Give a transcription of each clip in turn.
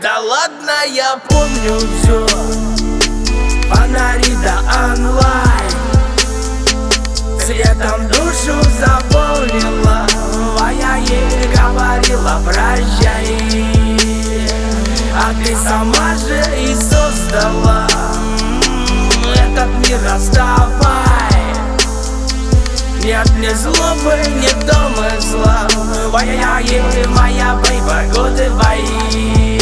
да ладно, я помню все. Фонари да онлайн светом душу заполнила, а я ей говорила прощай. А ты сама же и создала этот мир, оставай. Нет ни злобы, ни домысла, ай-яй-яй, моя бейба, годы бои.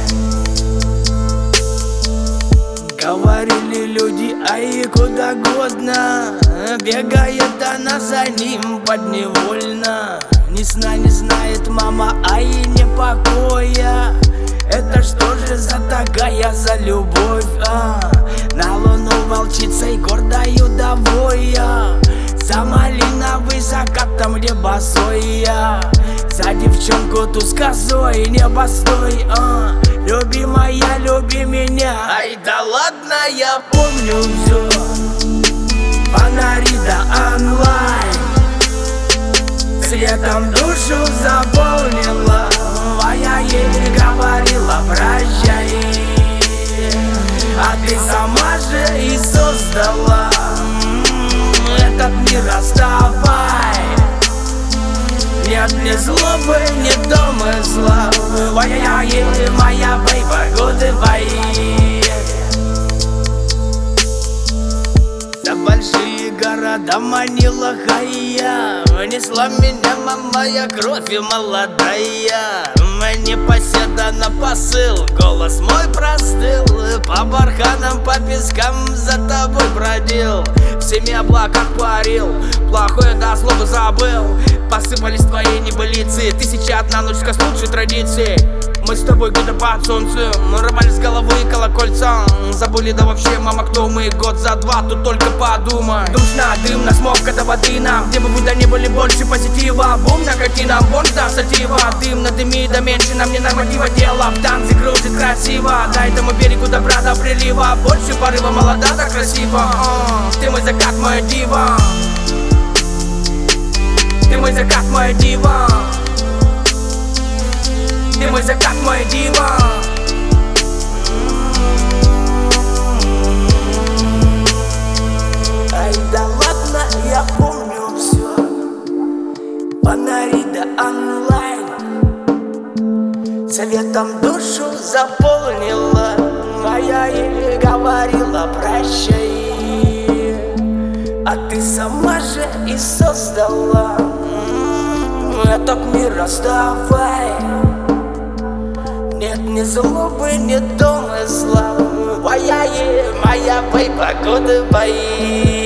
Говорили люди, ай, куда годно, бегает она за ним подневольно. Ни сна не знает мама, ай, не покоя. Это что же за такая за любовь, На луну волчицей гордою довоя, за малиновый закатом небосоя, за девчонку ту с косой, небостой, Любимая, люби меня. Ай, да ладно, я помню все. Фонари да онлайн светом душу заполнила, а я ей говорила прощай. А ты сама же и создала этот мир, оставай. Нет ни злобы, ни домысла, ай-яй-яй, моя бейба, годы бои. За большие города манила хая, несла меня моя кровь и молодая. Мне поседа на посыл, голос мой простыл, по барханам, по пескам за тобой бродил, в семи облаках парил, плохое до слова забыл. Посыпались твои небылицы, 1001 ночка с лучшей традицией. Мы с тобой где-то под солнцем рвали с головы колокольца. Забыли, да вообще, мама, кто мы? Год за два, тут только подумай. Душно, дымно, смог, это воды нам. Где бы вы да не были, больше позитива. Бум, накати нам, бомж, да, сатива. Дымно дыми, да меньше нам не норматива. Дело в танце кружит красиво. Дай этому берегу добра до прилива. Больше порыва, молода, да красиво. Ты мой закат, моя дива. Ты мой закат, моя дива. Ты мой закат, моя дива. Ай, да ладно, я помню все. Фонари да онлайн светом душу заполнила, а я ей говорила прощай. А ты сама же и создала этот мир, оставай. Нет ни злобы, ни домысла, ай-яй, моя бейба, годы бои.